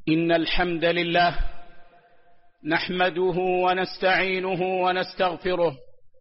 إن الحمد لله نحمده ونستعينه ونستغفره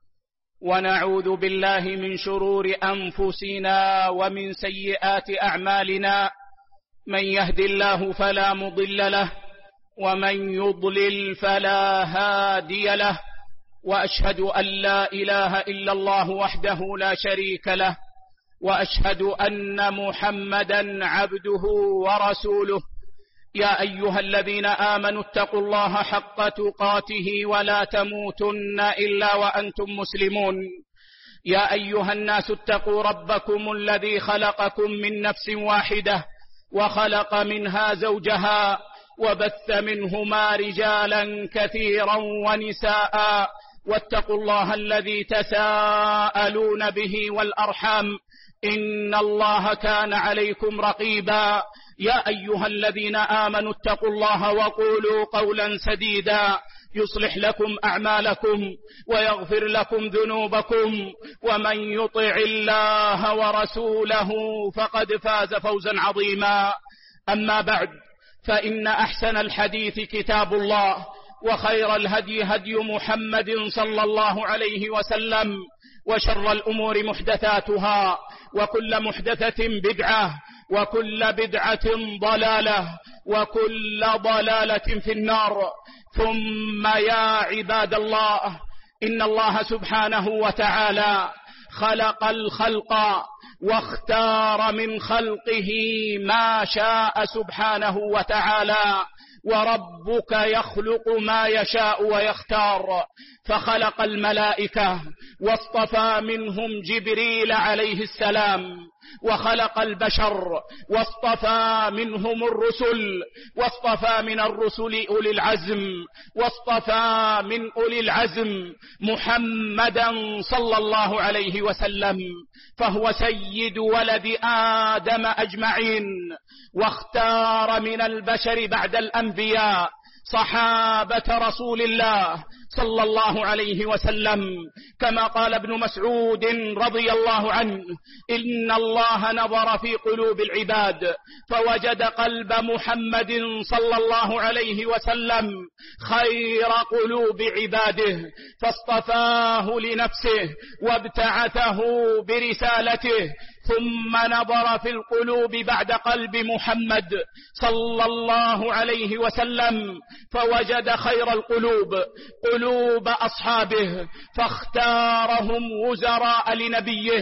ونعوذ بالله من شرور أنفسنا ومن سيئات أعمالنا. من يهد الله فلا مضل له ومن يضلل فلا هادي له، وأشهد أن لا إله إلا الله وحده لا شريك له، وأشهد أن محمدا عبده ورسوله. يا أيها الذين آمنوا اتقوا الله حق تقاته ولا تموتن إلا وأنتم مسلمون. يا أيها الناس اتقوا ربكم الذي خلقكم من نفس واحدة وخلق منها زوجها وبث منهما رجالا كثيرا ونساء، واتقوا الله الذي تساءلون به والأرحام إن الله كان عليكم رقيبا. يا أيها الذين آمنوا اتقوا الله وقولوا قولا سديدا يصلح لكم أعمالكم ويغفر لكم ذنوبكم، ومن يطع الله ورسوله فقد فاز فوزا عظيما. أما بعد، فإن أحسن الحديث كتاب الله، وخير الهدي هدي محمد صلى الله عليه وسلم، وشر الأمور محدثاتها، وكل محدثة بدعة، وكل بدعة ضلالة، وكل ضلالة في النار. ثم يا عباد الله، إن الله سبحانه وتعالى خلق الخلق واختار من خلقه ما شاء سبحانه وتعالى، وربك يخلق ما يشاء ويختار. فخلق الملائكة واصطفى منهم جبريل عليه السلام، وخلق البشر واصطفى منهم الرسل، واصطفى من الرسل أولي العزم، واصطفى من أولي العزم محمدا صلى الله عليه وسلم، فهو سيد ولد آدم أجمعين. واختار من البشر بعد الأنبياء صحابة رسول الله صلى الله عليه وسلم، كما قال ابن مسعود رضي الله عنه: إن الله نظر في قلوب العباد فوجد قلب محمد صلى الله عليه وسلم خير قلوب عباده، فاصطفاه لنفسه وابتعثه برسالته، ثم نظر في القلوب بعد قلب محمد صلى الله عليه وسلم فوجد خير القلوب قلوب أصحابه، فاختارهم وزراء لنبيه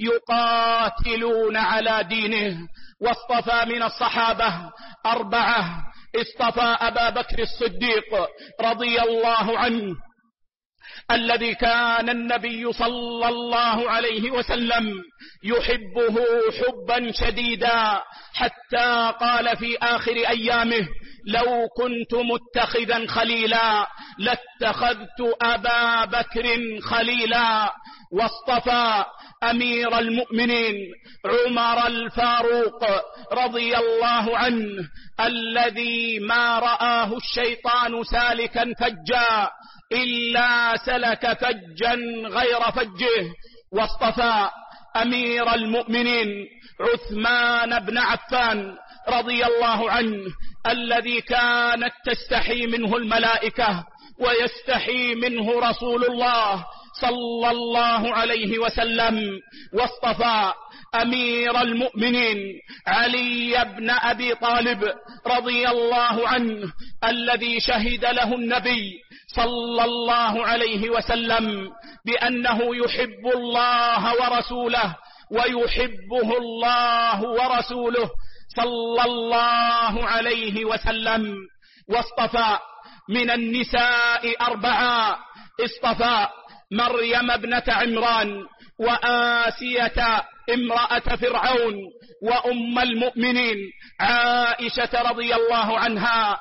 يقاتلون على دينه. واصطفى من الصحابة 4: اصطفى أبا بكر الصديق رضي الله عنه، الذي كان النبي صلى الله عليه وسلم يحبه حبا شديدا، حتى قال في آخر أيامه: لو كنت متخذا خليلا لاتخذت أبا بكر خليلا. واصطفى أمير المؤمنين عمر الفاروق رضي الله عنه، الذي ما رآه الشيطان سالكا فجا إلا سلك فجا غير فجه. واصطفى أمير المؤمنين عثمان بن عفان رضي الله عنه، الذي كانت تستحي منه الملائكة ويستحي منه رسول الله صلى الله عليه وسلم. واصطفى أمير المؤمنين علي بن أبي طالب رضي الله عنه، الذي شهد له النبي صلى الله عليه وسلم بأنه يحب الله ورسوله ويحبه الله ورسوله صلى الله عليه وسلم. واصطفى من النساء 4: اصطفى مريم ابنة عمران، وآسية امرأة فرعون، وأم المؤمنين عائشة رضي الله عنها،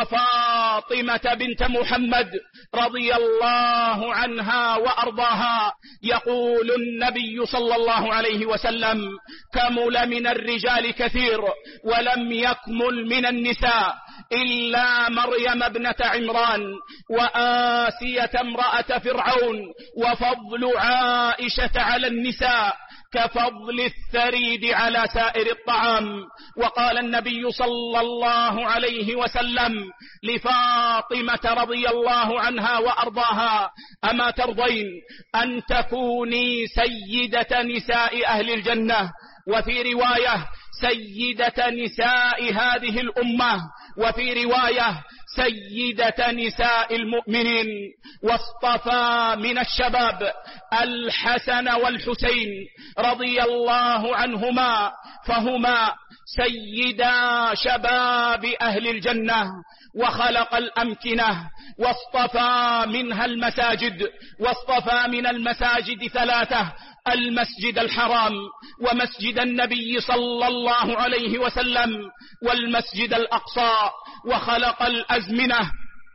وفاطمة بنت محمد رضي الله عنها وأرضاها. يقول النبي صلى الله عليه وسلم: كمل من الرجال كثير ولم يكمل من النساء إلا مريم ابنة عمران وآسية امرأة فرعون، وفضل عائشة على النساء كفضل الثريد على سائر الطعام. وقال النبي صلى الله عليه وسلم لفاطمة رضي الله عنها وأرضاها: أما ترضين أن تكوني سيدة نساء أهل الجنة؟ وفي رواية سيدة نساء هذه الأمة، وفي رواية سيدة نساء المؤمنين. واصطفى من الشباب الحسن والحسين رضي الله عنهما، فهما سيدا شباب أهل الجنة. وخلق الأمكنة واصطفى منها المساجد، واصطفى من المساجد 3: المسجد الحرام، ومسجد النبي صلى الله عليه وسلم، والمسجد الأقصى. وخلق الأزمنة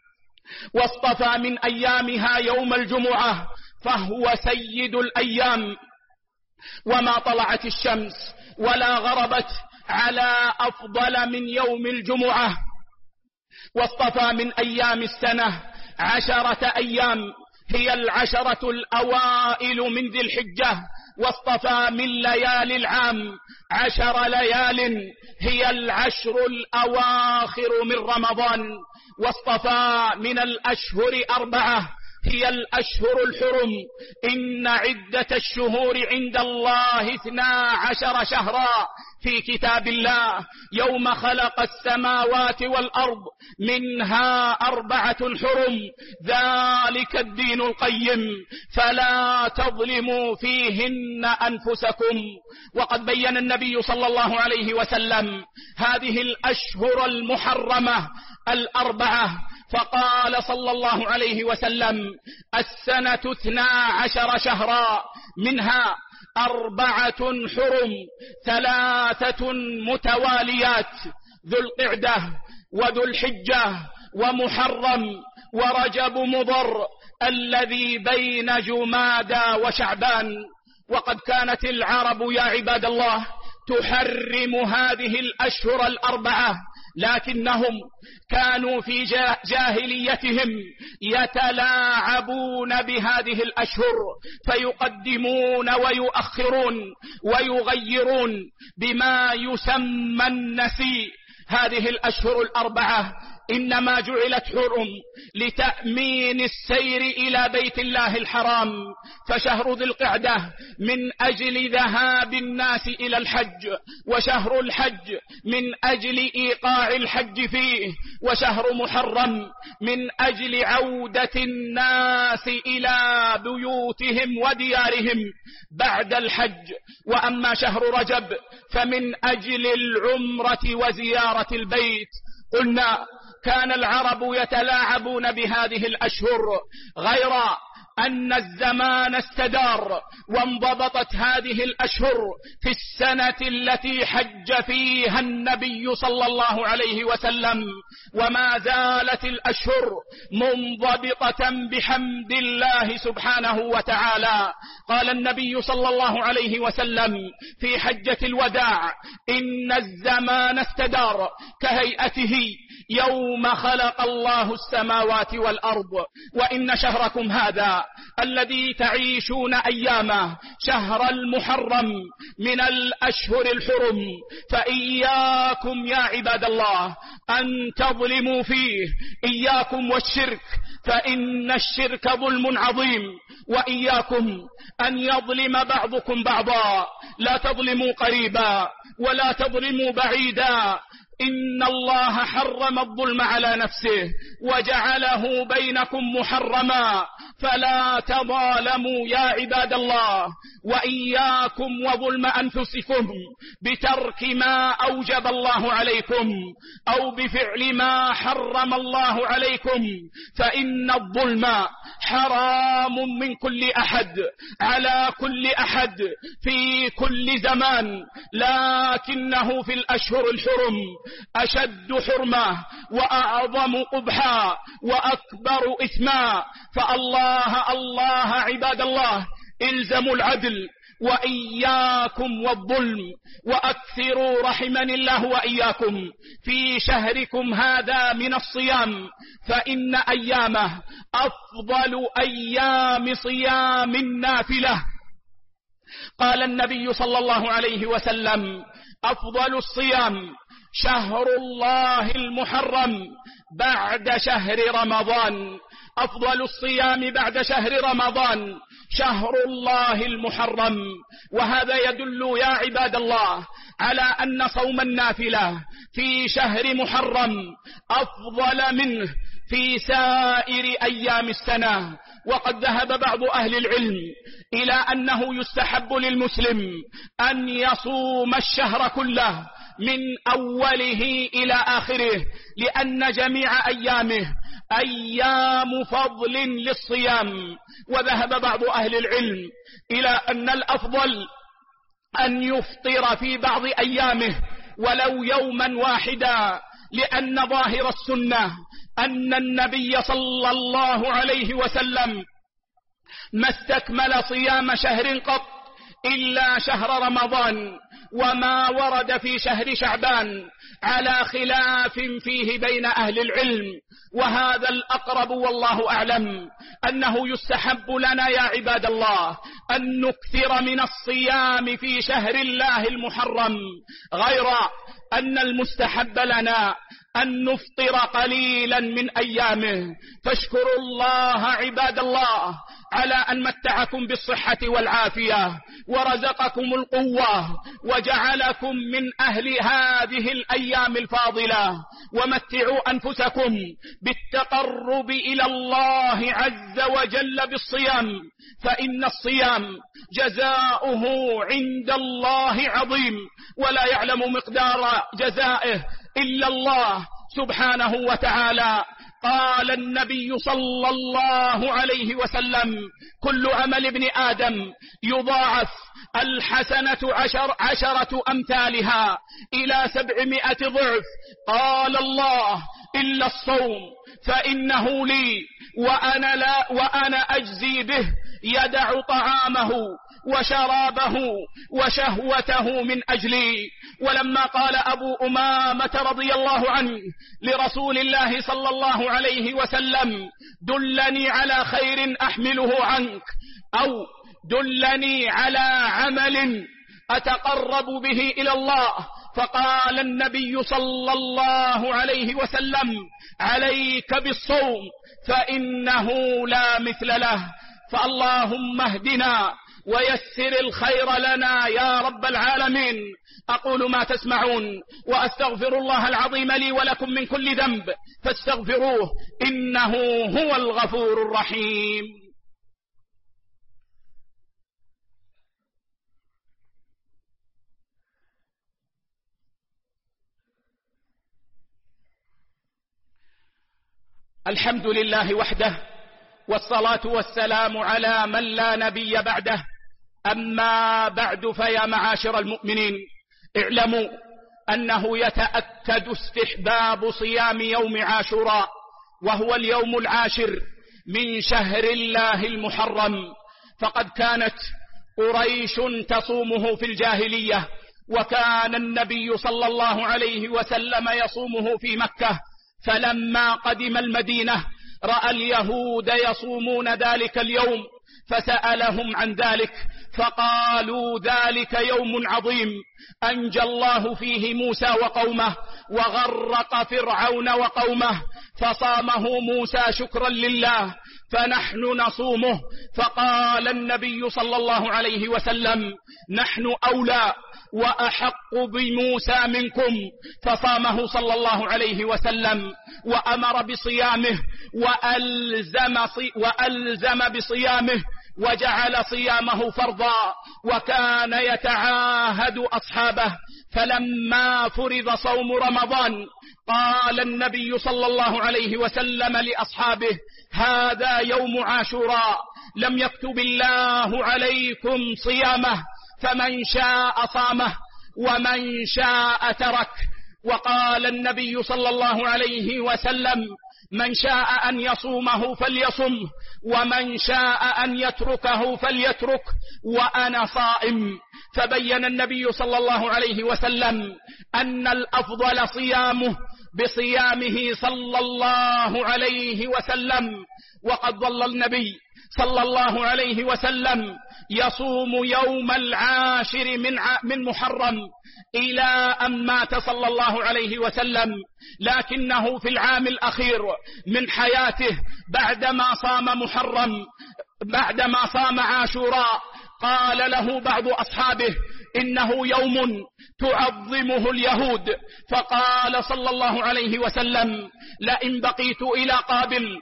واصطفى من أيامها يوم الجمعة، فهو سيد الأيام. وما طلعت الشمس ولا غربت على أفضل من يوم الجمعة. واصطفى من أيام السنة 10 أيام هي 10 الأوائل من ذي الحجة. واصطفى من ليالي العام 10 ليال هي 10 الأواخر من رمضان. واصطفى من الأشهر 4 هي الأشهر الحرم. إن عدة الشهور عند الله 12 شهرا في كتاب الله يوم خلق السماوات والأرض، منها 4 حرم، ذلك الدين القيم، فلا تظلموا فيهن أنفسكم. وقد بين النبي صلى الله عليه وسلم هذه الأشهر المحرمة 4، فقال صلى الله عليه وسلم: السنة 12 شهرا، منها 4 حرم، 3 متواليات: ذو القعدة وذو الحجة ومحرم ورجب مضر الذي بين جمادى وشعبان. وقد كانت العرب يا عباد الله تحرم هذه الأشهر 4، لكنهم كانوا في جاهليتهم يتلاعبون بهذه الأشهر، فيقدمون ويؤخرون ويغيرون بما يسمى النسيء. هذه الأشهر 4 إنما جعلت حرم لتأمين السير إلى بيت الله الحرام، فشهر ذي القعدة من أجل ذهاب الناس إلى الحج، وشهر الحج من أجل إيقاع الحج فيه، وشهر محرم من أجل عودة الناس إلى بيوتهم وديارهم بعد الحج. وأما شهر رجب فمن أجل العمرة وزيارة البيت. قلنا كان العرب يتلاعبون بهذه الأشهر، غير أن الزمان استدار وانضبطت هذه الأشهر في السنة التي حج فيها النبي صلى الله عليه وسلم، وما زالت الأشهر منضبطة بحمد الله سبحانه وتعالى. قال النبي صلى الله عليه وسلم في حجة الوداع: إن الزمان استدار كهيئته يوم خلق الله السماوات والأرض، وإن شهركم هذا الذي تعيشون أيامه شهر المحرم من الأشهر الحرم، فإياكم يا عباد الله أن تظلموا فيه، إياكم والشرك، فإن الشرك ظلم عظيم، وإياكم أن يظلم بعضكم بعضا، لا تظلموا قريبا ولا تظلموا بعيدا، إن الله حرم الظلم على نفسه وجعله بينكم محرما، فلا تظالموا يا عباد الله. وإياكم وظلم أنفسكم بترك ما أوجب الله عليكم أو بفعل ما حرم الله عليكم، فإن الظلم حرام من كل أحد على كل أحد في كل زمان، لكنه في الأشهر الحرم أشد حرمة وأعظم قبحا وأكبر إثما. فالله عباد الله الزموا العدل وإياكم والظلم، فأكثروا رحمني الله وإياكم في شهركم هذا من الصيام، فإن أيامه أفضل أيام صيام النافلة. قال النبي صلى الله عليه وسلم: أفضل الصيام شهر الله المحرم بعد شهر رمضان. أفضل الصيام بعد شهر رمضان شهر الله المحرم. وهذا يدل يا عباد الله على أن صوم النافلة في شهر محرم أفضل منه في سائر أيام السنة. وقد ذهب بعض أهل العلم إلى أنه يستحب للمسلم أن يصوم الشهر كله من أوله إلى آخره، لأن جميع أيامه أيام فضل للصيام. وذهب بعض أهل العلم إلى أن الأفضل أن يفطر في بعض أيامه ولو يوما واحدا، لأن ظاهر السنة أن النبي صلى الله عليه وسلم ما استكمل صيام شهر قط إلا شهر رمضان، وما ورد في شهر شعبان على خلاف فيه بين أهل العلم. وهذا الأقرب والله أعلم، أنه يستحب لنا يا عباد الله أن نكثر من الصيام في شهر الله المحرم، غير أن المستحب لنا أن نفطر قليلا من أيامه. فاشكروا الله عباد الله على أن متعكم بالصحة والعافية ورزقكم القوة وجعلكم من أهل هذه الأيام الفاضلة، ومتعوا أنفسكم بالتقرب إلى الله عز وجل بالصيام، فإن الصيام جزاؤه عند الله عظيم، ولا يعلم مقدار جزائه إلا الله سبحانه وتعالى. قال النبي صلى الله عليه وسلم: كل عمل ابن آدم يضاعف الحسنة عشرة أمثالها إلى 700 ضعف. قال الله: إلا الصوم فإنه لي وأنا أجزي به، يدع طعامه وشرابه وشهوته من أجلي. ولما قال أبو أمامة رضي الله عنه لرسول الله صلى الله عليه وسلم: دلني على خير أحمله عنك، أو دلني على عمل أتقرب به إلى الله، فقال النبي صلى الله عليه وسلم: عليك بالصوم فإنه لا مثل له. فاللهم اهدنا ويسر الخير لنا يا رب العالمين. أقول ما تسمعون وأستغفر الله العظيم لي ولكم من كل ذنب فاستغفروه إنه هو الغفور الرحيم. الحمد لله وحده، والصلاة والسلام على من لا نبي بعده. أما بعد، فيا معاشر المؤمنين، اعلموا أنه يتأكد استحباب صيام يوم عاشوراء، وهو اليوم العاشر من شهر الله المحرم. فقد كانت قريش تصومه في الجاهلية، وكان النبي صلى الله عليه وسلم يصومه في مكة. فلما قدم المدينة رأى اليهود يصومون ذلك اليوم، فسألهم عن ذلك، فقالوا: ذلك يوم عظيم أنجى الله فيه موسى وقومه وغرق فرعون وقومه، فصامه موسى شكرا لله، فنحن نصومه. فقال النبي صلى الله عليه وسلم: نحن أولى وأحق بموسى منكم، فصامه صلى الله عليه وسلم وأمر بصيامه وألزم بصيامه وجعل صيامه فرضا، وكان يتعاهد أصحابه. فلما فرض صوم رمضان قال النبي صلى الله عليه وسلم لأصحابه: هذا يوم عاشوراء، لم يكتب الله عليكم صيامه، فمن شاء صامه ومن شاء ترك. وقال النبي صلى الله عليه وسلم: من شاء أن يصومه فليصم، ومن شاء أن يتركه فليترك، وأنا صائم. فبين النبي صلى الله عليه وسلم أن الأفضل صيامه بصيامه صلى الله عليه وسلم. وقد ظل النبي صلى الله عليه وسلم يصوم يوم العاشر من محرم إلى أن مات صلى الله عليه وسلم، لكنه في العام الأخير من حياته بعدما صام محرم، بعدما صام عاشوراء، قال له بعض أصحابه إنه يوم تعظمه اليهود، فقال صلى الله عليه وسلم لئن بقيت إلى قابل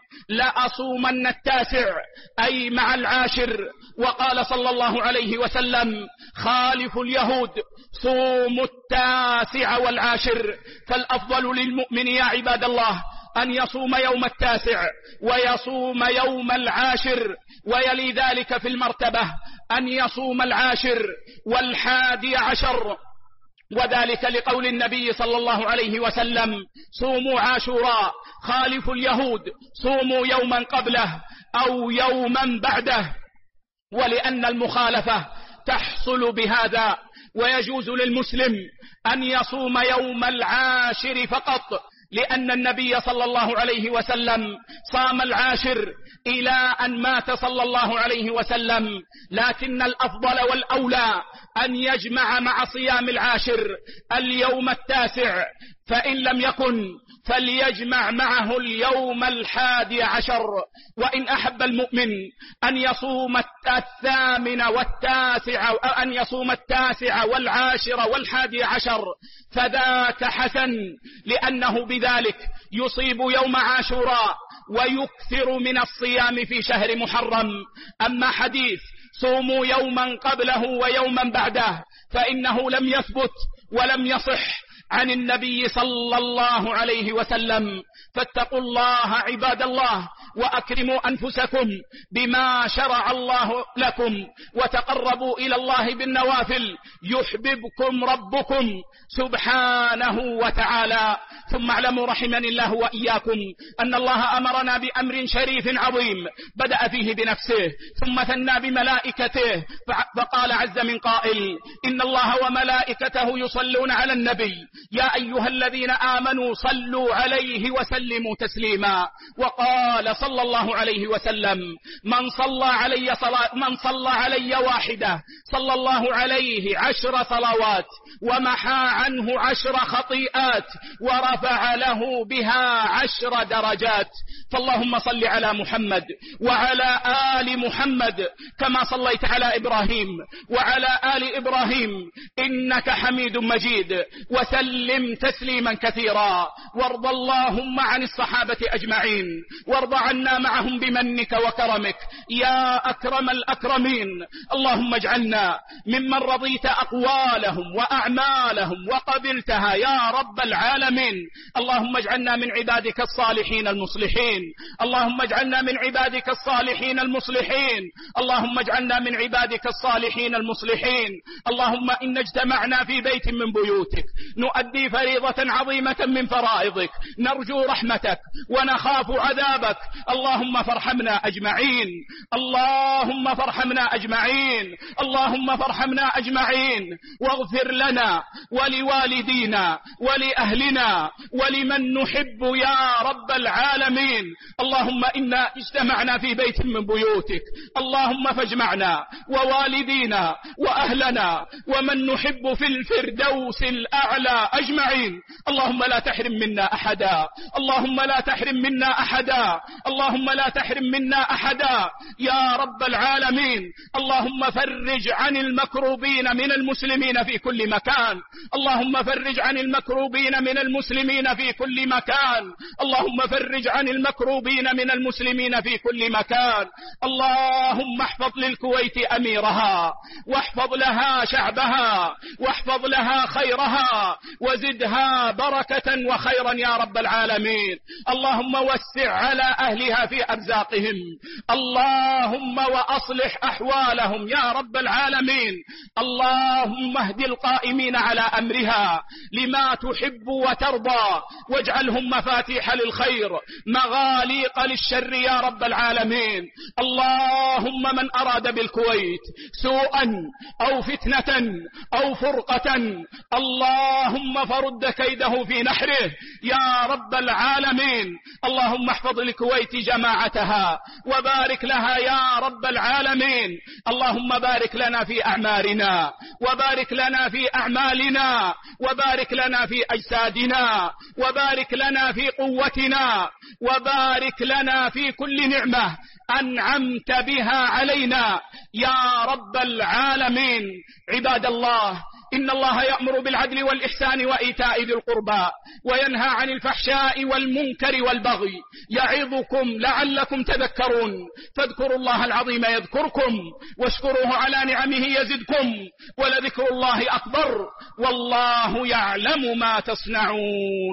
لأصومن التاسع أي مع العاشر. وقال صلى الله عليه وسلم خالف اليهود صوموا التاسع والعاشر. فالأفضل للمؤمن يا عباد الله أن يصوم يوم التاسع ويصوم يوم العاشر، ويلي ذلك في المرتبة أن يصوم العاشر والحادي عشر، وذلك لقول النبي صلى الله عليه وسلم صوموا عاشوراء، خالفوا اليهود صوموا يوما قبله أو يوما بعده. ولأن المخالفة تحصل بهذا، ويجوز للمسلم أن يصوم يوم العاشر فقط، لأن النبي صلى الله عليه وسلم صام العاشر إلى أن مات صلى الله عليه وسلم، لكن الأفضل والأولى أن يجمع مع صيام العاشر اليوم التاسع، فإن لم يكن فليجمع معه اليوم الحادي عشر. وإن أحب المؤمن أن يصوم الثامن والتاسع، أن يصوم التاسع والعاشر والحادي عشر، فذاك حسن، لأنه بذلك يصيب يوم عاشوراء ويكثر من الصيام في شهر محرم. أما حديث صوموا يوما قبله ويوما بعده فإنه لم يثبت ولم يصح عن النبي صلى الله عليه وسلم. فاتقوا الله عباد الله، وأكرموا أنفسكم بما شرع الله لكم، وتقربوا إلى الله بالنوافل يحببكم ربكم سبحانه وتعالى. ثم اعلموا رحمني الله وإياكم أن الله أمرنا بأمر شريف عظيم بدأ فيه بنفسه ثم ثنى بملائكته، فقال عز من قائل إن الله وملائكته يصلون على النبي يا أيها الذين آمنوا صلوا عليه وسلموا تسليما. وقال صلى الله عليه وسلم من صلى علي واحدة صلى الله عليه 10 صلوات ومحى عنه 10 خطيئات ورفع له بها 10 درجات. فاللهم صل على محمد وعلى آل محمد كما صليت على إبراهيم وعلى آل إبراهيم إنك حميد مجيد، وسلم تسليما كثيرا. وارض اللهم عن الصحابة أجمعين، وارض عنا معهم بمنك وكرمك يا أكرم الأكرمين. اللهم اجعلنا ممن رضيت أقوالهم وأعمالهم وقبلتها يا رب العالمين. اللهم اجعلنا من عبادك الصالحين المصلحين، اللهم اجعلنا من عبادك الصالحين المصلحين، اللهم اجعلنا من عبادك الصالحين المصلحين. اللهم إن اجتمعنا في بيت من بيوتك نؤدي فريضة عظيمة من فرائضك، نرجو رحمتك ونخاف عذابك، اللهم فارحمنا أجمعين، اللهم فارحمنا أجمعين، اللهم فارحمنا أجمعين، واغفر لنا ولوالدينا ولأهلنا ولمن نحب يا رب العالمين. اللهم إنا اجتمعنا في بيت من بيوتك، اللهم فاجمعنا ووالدينا وأهلنا ومن نحب في الفردوس الأعلى أجمعين. اللهم لا تحرم منا أحدا، اللهم لا تحرم منا أحدا، اللهم لا تحرم منا أحدا يا رب العالمين. اللهم فرج عن المكروبين من المسلمين في كل مكان، اللهم فرج عن المكروبين من المسلمين في كل مكان، اللهم فرج عن المكروبين من المسلمين في كل مكان. اللهم احفظ للكويت أميرها، واحفظ لها شعبها، واحفظ لها خيرها، عليها وزدها بركة وخيرا يا رب العالمين. اللهم وسع على أهلها في أرزاقهم، اللهم وأصلح أحوالهم يا رب العالمين. اللهم اهد القائمين على أمرها لما تحب وترضى، واجعلهم مفاتيح للخير مغاليق للشر يا رب العالمين. اللهم من أراد بالكويت سوءا أو فتنة أو فرقة اللهم فرد كيده في نحره يا رب العالمين. اللهم احفظ الكويت جماعتها وبارك لها يا رب العالمين. اللهم بارك لنا في أعمارنا، وبارك لنا في أعمالنا، وبارك لنا في أجسادنا، وبارك لنا في قوتنا، وبارك لنا في كل نعمة أنعمت بها علينا يا رب العالمين. عباد الله، إن الله يأمر بالعدل والإحسان وإيتاء ذي القربى وينهى عن الفحشاء والمنكر والبغي يعظكم لعلكم تذكرون. فاذكروا الله العظيم يذكركم، واشكروه على نعمه يزدكم، ولذكر الله أكبر والله يعلم ما تصنعون.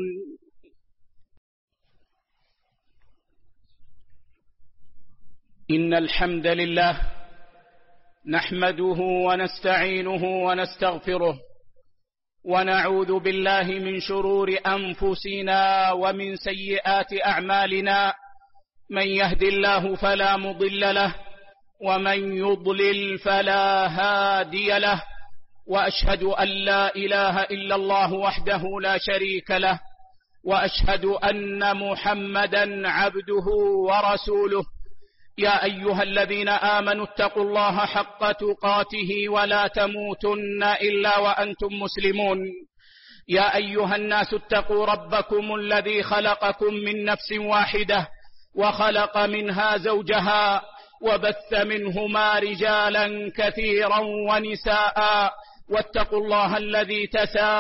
إن الحمد لله نحمده ونستعينه ونستغفره، ونعوذ بالله من شرور أنفسنا ومن سيئات أعمالنا. من يهد الله فلا مضل له، ومن يضلل فلا هادي له، وأشهد أن لا إله إلا الله وحده لا شريك له، وأشهد أن محمدا عبده ورسوله. يا أيها الذين آمنوا اتقوا الله حق تقاته ولا تموتن إلا وأنتم مسلمون. يا أيها الناس اتقوا ربكم الذي خلقكم من نفس واحدة، وخلق منها زوجها، وبث منهما رجالا كثيرا ونساء، واتقوا الله الذي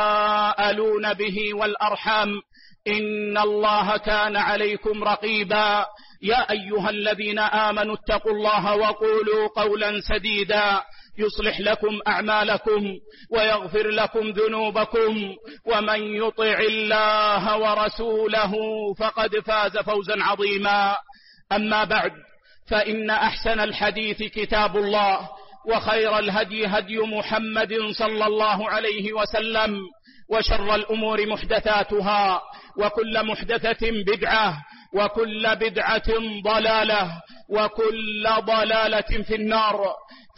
تساءلون به والأرحام، إن الله كان عليكم رقيبا. يا أيها الذين آمنوا اتقوا الله وقولوا قولا سديدا يصلح لكم أعمالكم ويغفر لكم ذنوبكم، ومن يطع الله ورسوله فقد فاز فوزا عظيما. أما بعد، فإن أحسن الحديث كتاب الله، وخير الهدي هدي محمد صلى الله عليه وسلم، وشر الأمور محدثاتها، وكل محدثة بدعة، وكل بدعة ضلالة، وكل ضلالة في النار.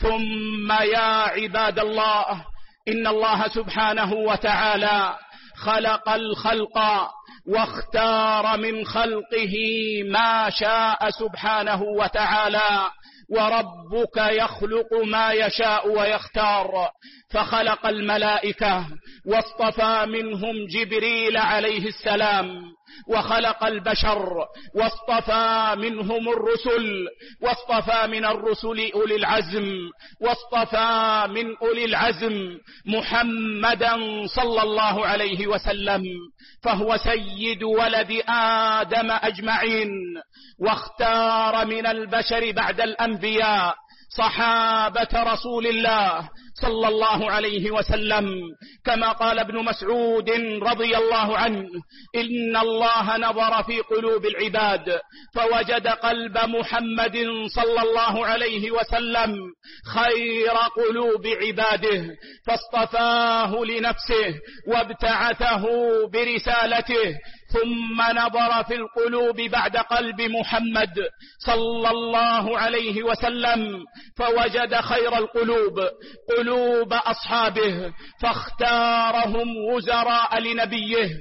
ثم يا عباد الله، إن الله سبحانه وتعالى خلق الخلق واختار من خلقه ما شاء سبحانه وتعالى، وربك يخلق ما يشاء ويختار. فخلق الملائكة واصطفى منهم جبريل عليه السلام، وخلق البشر واصطفى منهم الرسل، واصطفى من الرسل أولي العزم، واصطفى من أولي العزم محمدا صلى الله عليه وسلم، فهو سيد ولد آدم أجمعين. واختار من البشر بعد الأنبياء صحابة رسول الله صلى الله عليه وسلم، كما قال ابن مسعود رضي الله عنه: إن الله نظر في قلوب العباد فوجد قلب محمد صلى الله عليه وسلم خير قلوب عباده، فاصطفاه لنفسه وابتعثه برسالته، ثم نظر في القلوب بعد قلب محمد صلى الله عليه وسلم فوجد خير القلوب قلوب أصحابه، فاختارهم وزراء لنبيه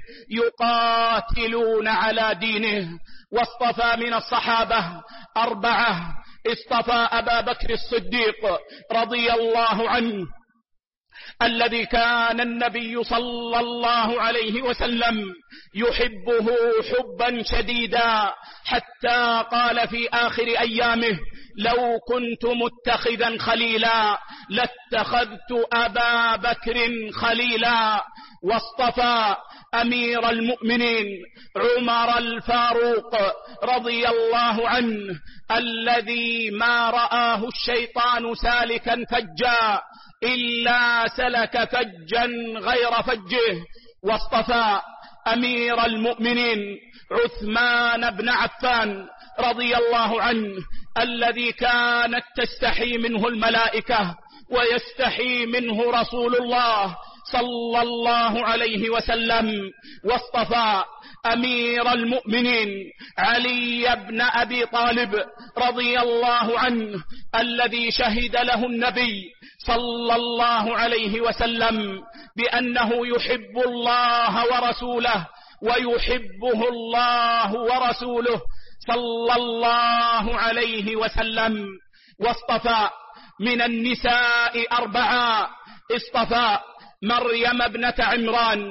يقاتلون على دينه. واصطفى من الصحابة 4: اصطفى أبا بكر الصديق رضي الله عنه، الذي كان النبي صلى الله عليه وسلم يحبه حبا شديدا، حتى قال في آخر أيامه: لو كنت متخذا خليلا لاتخذت أبا بكر خليلا. واصطفى أمير المؤمنين عمر الفاروق رضي الله عنه، الذي ما رآه الشيطان سالكا فجا إلا سلك فجا غير فجه، واصطفى أمير المؤمنين عثمان بن عفان رضي الله عنه، الذي كانت تستحي منه الملائكة ويستحي منه رسول الله صلى الله عليه وسلم. واصطفى أمير المؤمنين علي بن أبي طالب رضي الله عنه، الذي شهد له النبي صلى الله عليه وسلم بأنه يحب الله ورسوله ويحبه الله ورسوله صلى الله عليه وسلم. واصطفى من النساء 4: اصطفى مريم ابنة عمران،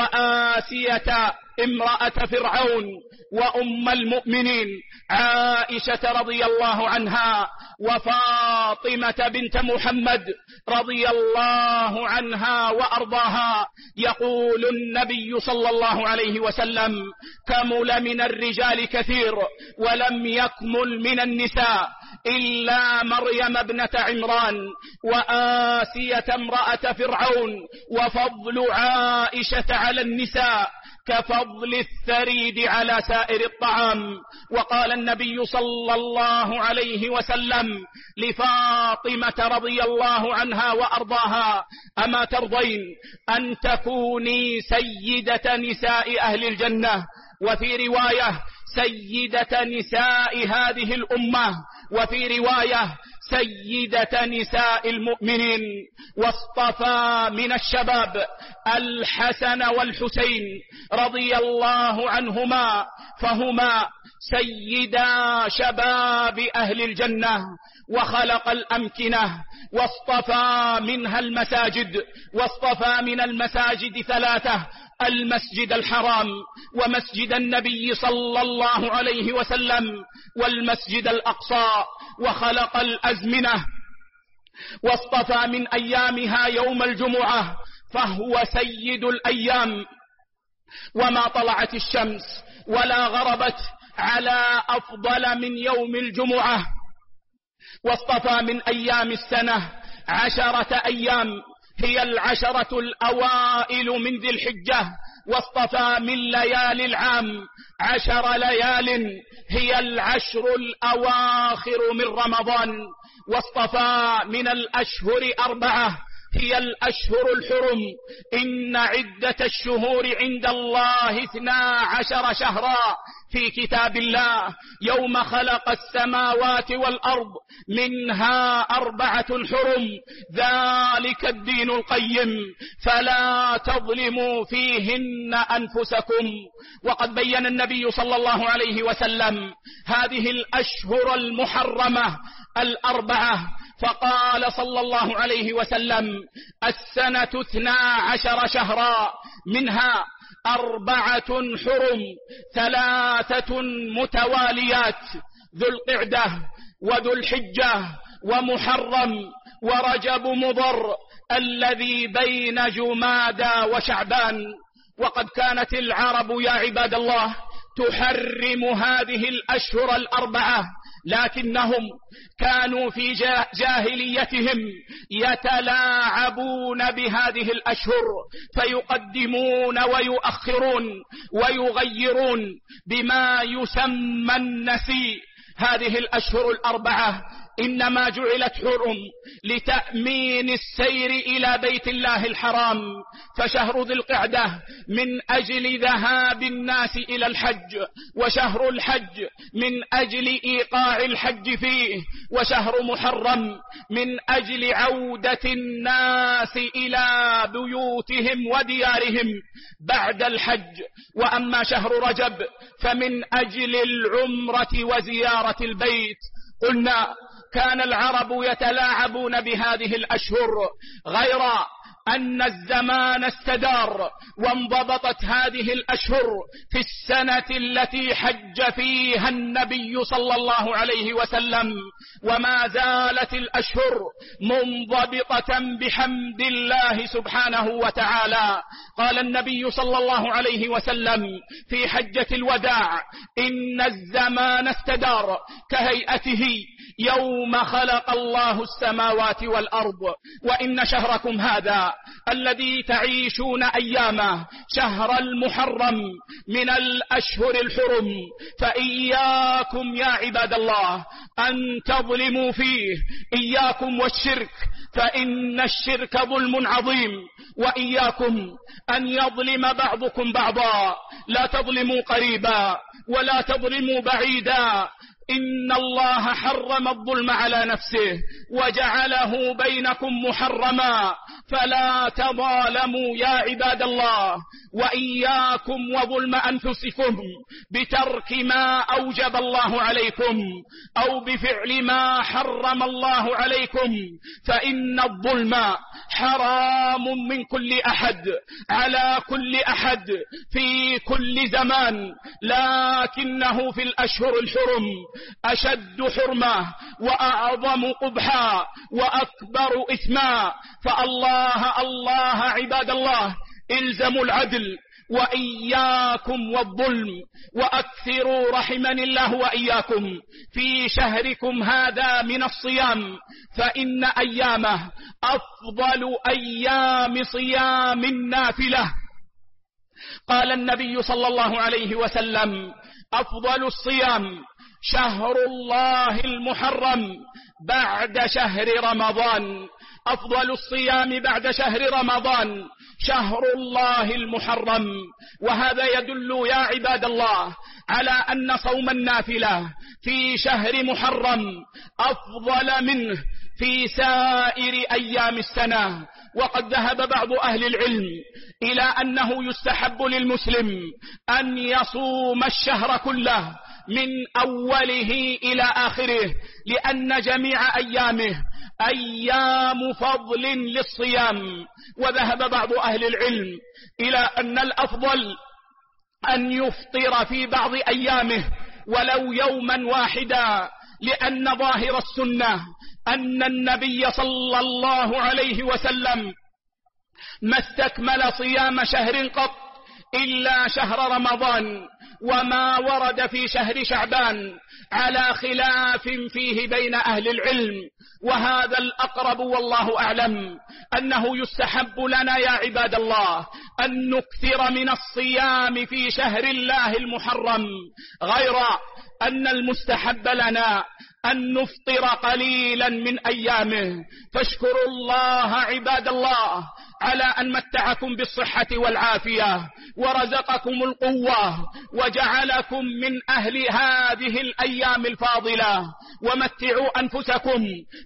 وآسية امرأة فرعون، وأم المؤمنين عائشة رضي الله عنها، وفاطمة بنت محمد رضي الله عنها وأرضاها. يقول النبي صلى الله عليه وسلم: كمل من الرجال كثير ولم يكمل من النساء إلا مريم ابنة عمران وآسية امرأة فرعون، وفضل عائشة على النساء كفضل الثريد على سائر الطعام. وقال النبي صلى الله عليه وسلم لفاطمة رضي الله عنها وأرضاها: أما ترضين أن تكوني سيدة نساء أهل الجنة؟ وفي رواية: سيدة نساء هذه الأمة، وفي رواية: سيدة نساء المؤمنين. واصطفى من الشباب الحسن والحسين رضي الله عنهما، فهما سيدا شباب أهل الجنة، وخلق الأمكنة، واصطفى منها المساجد. واصطفى من المساجد 3: المسجد الحرام، ومسجد النبي صلى الله عليه وسلم، والمسجد الأقصى. وخلق الأزمنة، واصطفى من أيامها يوم الجمعة، فهو سيد الأيام. وما طلعت الشمس ولا غربت على أفضل من يوم الجمعة. واصطفى من أيام السنة 10 أيام هي 10 الأوائل من ذي الحجة. واصطفى من ليالي العام 10 ليال هي 10 الأواخر من رمضان. واصطفى من الأشهر 4 هي الأشهر الحرم. إن عدة الشهور عند الله 12 شهرا في كتاب الله يوم خلق السماوات والأرض، منها 4 حرم، ذلك الدين القيم، فلا تظلموا فيهن أنفسكم. وقد بين النبي صلى الله عليه وسلم هذه الأشهر المحرمة 4، فقال صلى الله عليه وسلم: السنة 12 شهرا، منها 4 حرم، 3 متواليات: ذو القعدة وذو الحجة ومحرم ورجب مضر الذي بين جمادى وشعبان. وقد كانت العرب يا عباد الله تحرم هذه الأشهر 4، لكنهم كانوا في جاهليتهم يتلاعبون بهذه الأشهر، فيقدمون ويؤخرون ويغيرون بما يسمى النسي. هذه الأشهر 4 إنما جعلت حرم لتأمين السير إلى بيت الله الحرام، فشهر ذي القعدة من أجل ذهاب الناس إلى الحج، وشهر الحج من أجل إيقاع الحج فيه، وشهر محرم من أجل عودة الناس إلى بيوتهم وديارهم بعد الحج. وأما شهر رجب فمن أجل العمرة وزيارة البيت. قلنا كان العرب يتلاعبون بهذه الأشهر، غير أن الزمان استدار وانضبطت هذه الأشهر في السنة التي حج فيها النبي صلى الله عليه وسلم، وما زالت الأشهر منضبطة بحمد الله سبحانه وتعالى. قال النبي صلى الله عليه وسلم في حجة الوداع: إن الزمان استدار كهيئته يوم خلق الله السماوات والأرض، وإن شهركم هذا الذي تعيشون أيامه شهر المحرم من الأشهر الحرم، فإياكم يا عباد الله أن تظلموا فيه، إياكم والشرك، فإن الشرك ظلم عظيم، وإياكم أن يظلم بعضكم بعضا، لا تظلموا قريبا ولا تظلموا بعيدا، إن الله حرم الظلم على نفسه وجعله بينكم محرما، فلا تظالموا يا عباد الله. وإياكم وظلم أنفسكم بترك ما أوجب الله عليكم أو بفعل ما حرم الله عليكم، فإن الظلم حرام من كل أحد على كل أحد في كل زمان، لكنه في الأشهر الحرم أشد حرمة وأعظم قبحا وأكبر إثما. فالله عباد الله إلزموا العدل وإياكم والظلم، وأكثروا رحمني الله وإياكم في شهركم هذا من الصيام، فإن أيامه أفضل أيام صيام النافلة. قال النبي صلى الله عليه وسلم: أفضل الصيام شهر الله المحرم بعد شهر رمضان. أفضل الصيام بعد شهر رمضان شهر الله المحرم. وهذا يدل يا عباد الله على أن صوم النافلة في شهر محرم أفضل منه في سائر أيام السنة. وقد ذهب بعض أهل العلم إلى أنه يستحب للمسلم أن يصوم الشهر كله من أوله إلى آخره، لأن جميع أيامه أيام فضل للصيام. وذهب بعض أهل العلم إلى أن الأفضل أن يفطر في بعض أيامه ولو يوما واحدا، لأن ظاهر السنة أن النبي صلى الله عليه وسلم ما استكمل صيام شهر قط إلا شهر رمضان، وما ورد في شهر شعبان على خلاف فيه بين أهل العلم. وهذا الأقرب والله أعلم أنه يستحب لنا يا عباد الله أن نكثر من الصيام في شهر الله المحرم، غير أن المستحب لنا أن نفطر قليلا من أيامه. فاشكروا الله عباد الله على أن متعكم بالصحة والعافية ورزقكم القوة وجعلكم من أهل هذه الأيام الفاضلة، ومتعوا أنفسكم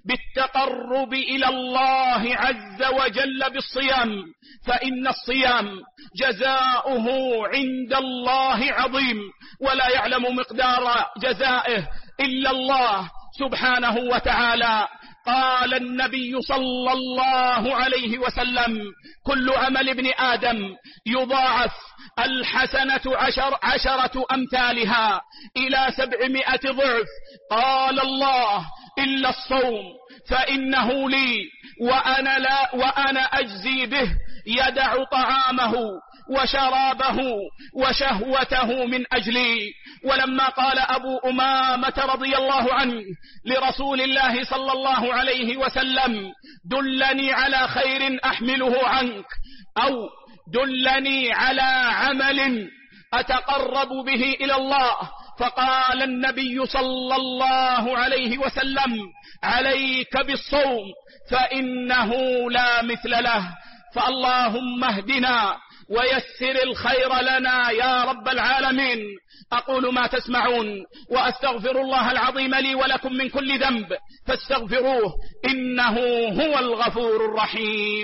بالتقرب إلى الله عز وجل بالصيام، فإن الصيام جزاؤه عند الله عظيم، ولا يعلم مقدار جزائه إلا الله سبحانه وتعالى. قال النبي صلى الله عليه وسلم: كل عمل ابن آدم يضاعف الحسنة عشرة أمثالها إلى 700 ضعف. قال الله: إلا الصوم فإنه لي وأنا أجزي به، يدع طعامه وشرابه وشهوته من أجلي. ولما قال أبو أمامة رضي الله عنه لرسول الله صلى الله عليه وسلم: دلني على خير أحمله عنك، أو دلني على عمل أتقرب به إلى الله، فقال النبي صلى الله عليه وسلم: عليك بالصوم فإنه لا مثل له. فاللهم اهدنا ويسر الخير لنا يا رب العالمين. أقول ما تسمعون وأستغفر الله العظيم لي ولكم من كل ذنب فاستغفروه إنه هو الغفور الرحيم.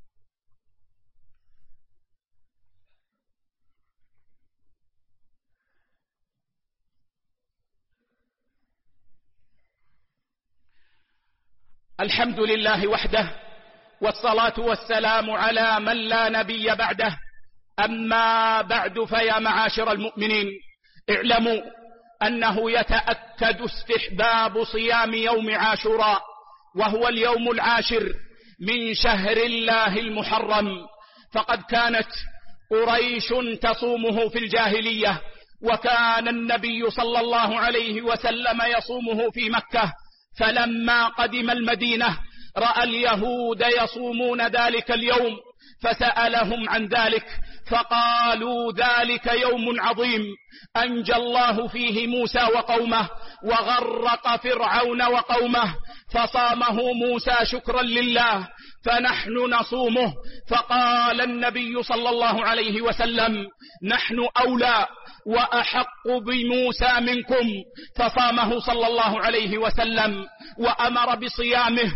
الحمد لله وحده، والصلاة والسلام على من لا نبي بعده. أما بعد، فيا معاشر المؤمنين، اعلموا أنه يتأكد استحباب صيام يوم عاشوراء، وهو اليوم العاشر من شهر الله المحرم. فقد كانت قريش تصومه في الجاهلية، وكان النبي صلى الله عليه وسلم يصومه في مكة، فلما قدم المدينة رأى اليهود يصومون ذلك اليوم فسألهم عن ذلك فقالوا ذلك يوم عظيم أنجى الله فيه موسى وقومه وغرق فرعون وقومه فصامه موسى شكرا لله فنحن نصومه. فقال النبي صلى الله عليه وسلم نحن أولى وأحق بموسى منكم، فصامه صلى الله عليه وسلم وأمر بصيامه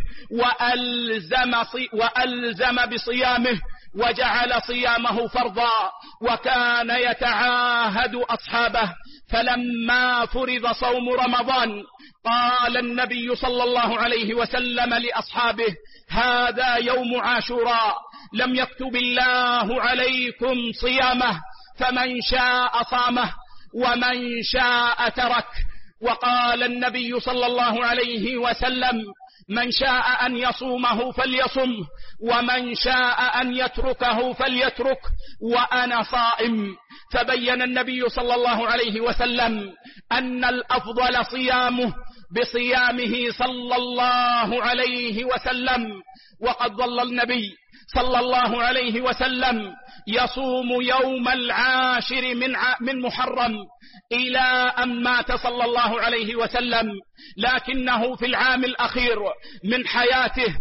وألزم بصيامه وجعل صيامه فرضا، وكان يتعاهد أصحابه. فلما فرض صوم رمضان قال النبي صلى الله عليه وسلم لأصحابه هذا يوم عاشوراء لم يكتب الله عليكم صيامه فمن شاء صامه ومن شاء ترك. وقال النبي صلى الله عليه وسلم من شاء أن يصومه فليصم ومن شاء أن يتركه فليترك وأنا صائم. فبين النبي صلى الله عليه وسلم أن الأفضل صيامه بصيامه صلى الله عليه وسلم. وقد ظل النبي صلى الله عليه وسلم يصوم يوم العاشر من محرم إلى أن مات صلى الله عليه وسلم، لكنه في العام الأخير من حياته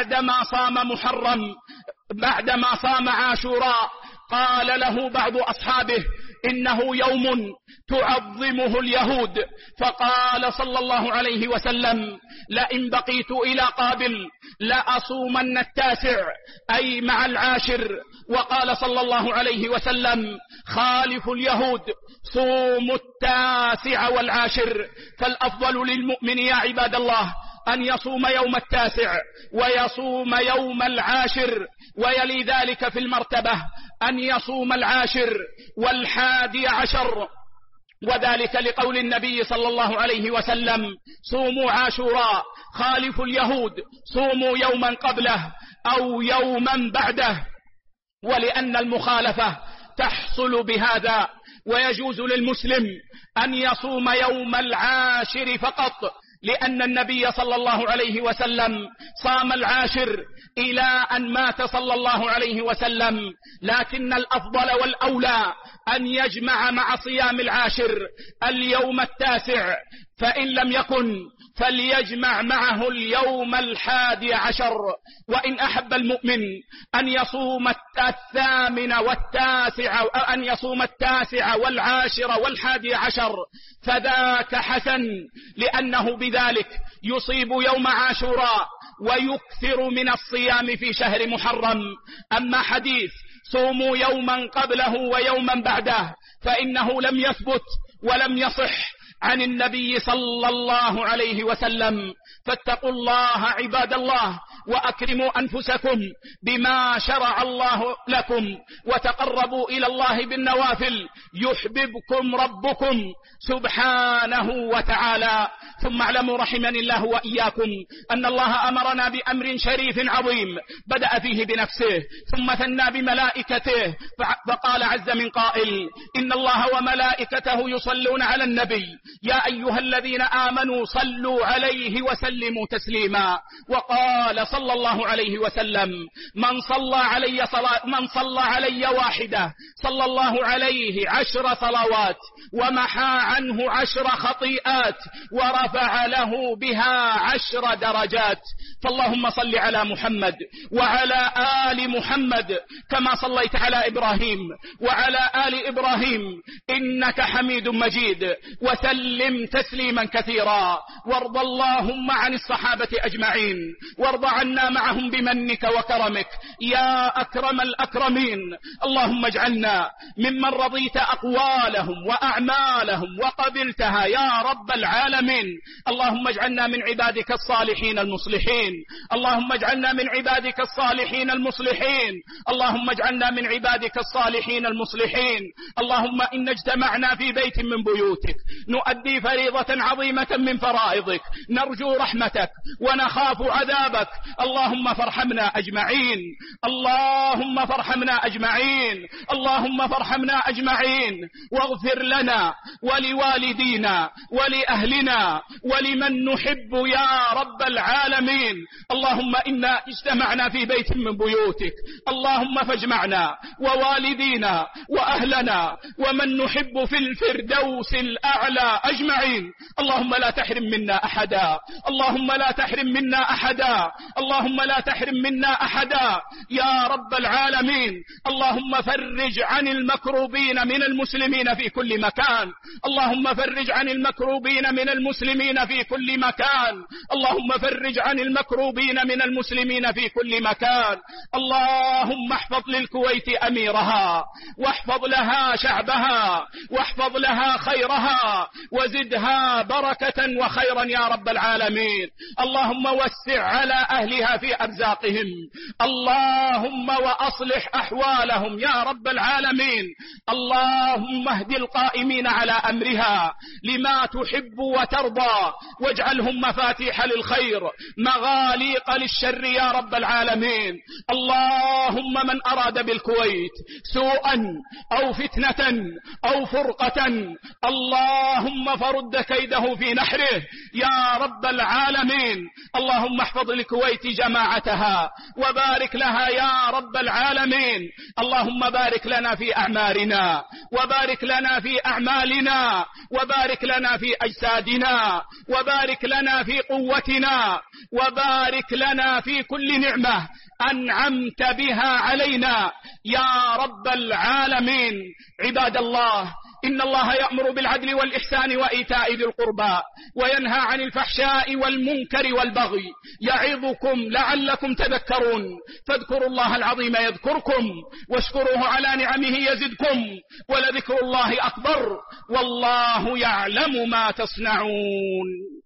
بعدما صام عاشوراء قال له بعض أصحابه إنه يوم تعظمه اليهود، فقال صلى الله عليه وسلم لئن بقيت إلى قابل لأصومن التاسع أي مع العاشر. وقال صلى الله عليه وسلم خالف اليهود صوموا التاسع والعاشر. فالأفضل للمؤمن يا عباد الله أن يصوم يوم التاسع ويصوم يوم العاشر، ويلي ذلك في المرتبة أن يصوم العاشر والحادي عشر، وذلك لقول النبي صلى الله عليه وسلم صوموا عاشوراء خالفوا اليهود صوموا يوما قبله أو يوما بعده. ولأن المخالفة تحصل بهذا ويجوز للمسلم أن يصوم يوم العاشر فقط، لأن النبي صلى الله عليه وسلم صام العاشر إلى أن مات صلى الله عليه وسلم، لكن الأفضل والأولى أن يجمع مع صيام العاشر اليوم التاسع، فإن لم يكن فليجمع معه اليوم الحادي عشر. وإن أحب المؤمن أن يصوم الثامن والتاسع أن يصوم التاسع والعاشر والحادي عشر فذاك حسن، لأنه بذلك يصيب يوم عاشوراء ويكثر من الصيام في شهر محرم. أما حديث صوموا يوما قبله ويوما بعده فإنه لم يثبت ولم يصح عن النبي صلى الله عليه وسلم. فاتقوا الله عباد الله وأكرموا أنفسكم بما شرع الله لكم وتقربوا إلى الله بالنوافل يحببكم ربكم سبحانه وتعالى. ثم اعلموا رحمني الله وإياكم أن الله أمرنا بأمر شريف عظيم بدأ فيه بنفسه ثم ثنى بملائكته، فقال عز من قائل إن الله وملائكته يصلون على النبي يا أيها الذين آمنوا صلوا عليه وسلموا تسليما. وقال صلى الله عليه وسلم من صلى علي واحدة صلى الله عليه 10 صلوات ومحى عنه 10 خطيئات ورفع له بها 10 درجات. فاللهم صل على محمد وعلى آل محمد كما صليت على إبراهيم وعلى آل إبراهيم إنك حميد مجيد، وسلم تسليما كثيرا. وارض اللهم عن الصحابة أجمعين، وارض عنا معهم بمنك وكرمك يا أكرم الأكرمين. اللهم اجعلنا ممن رضيت أقوالهم وأعمالهم وقبلتها يا رب العالمين. اللهم اجعلنا من عبادك الصالحين المصلحين، اللهم اجعلنا من عبادك الصالحين المصلحين، اللهم اجعلنا من عبادك الصالحين المصلحين. اللهم إن اجتمعنا في بيت من بيوتك نؤدي فريضة عظيمة من فرائضك، نرجو رحمتك ونخاف عذابك، اللهم فارحمنا أجمعين، اللهم فارحمنا أجمعين، اللهم فارحمنا أجمعين، واغفر لنا ولوالدينا ولأهلنا ولمن نحب يا رب العالمين. اللهم إنا اجتمعنا في بيت من بيوتك، اللهم فاجمعنا ووالدينا وأهلنا ومن نحب في الفردوس الأعلى أجمعين. اللهم لا تحرم منا أحدا، اللهم لا تحرم منا أحدا، اللهم لا تحرم منا أحدا يا رب العالمين. اللهم فرج عن المكروبين من المسلمين في كل مكان، اللهم فرج عن المكروبين من المسلمين في كل مكان، اللهم فرج عن المكروبين من المسلمين في كل مكان. اللهم احفظ للكويت أميرها، واحفظ لها شعبها، واحفظ لها خيرها، وزدها بركة وخيرا يا رب العالمين. اللهم وسع على أهلها في أرزاقهم، اللهم وأصلح أحوالهم يا رب العالمين. اللهم اهد القائمين على أمرها لما تحب وترضى، واجعلهم مفاتيح للخير مغاليق للشر يا رب العالمين. اللهم من أراد بالكويت سوءا أو فتنة أو فرقة، اللهم فرد كيده في نحره يا رب العالمين. اللهم احفظ الكويت جماعتها وبارك لها يا رب العالمين. اللهم بارك لنا في أعمارنا، وبارك لنا في أعمالنا، وبارك لنا في أجسادنا، وبارك لنا في قوتنا، وبارك لنا في كل نعمة أنعمت بها علينا يا رب العالمين. عباد الله، إن الله يأمر بالعدل والإحسان وإيتاء ذي القربى وينهى عن الفحشاء والمنكر والبغي يعظكم لعلكم تذكرون. فاذكروا الله العظيم يذكركم، واشكروه على نعمه يزدكم، ولذكر الله أكبر، والله يعلم ما تصنعون.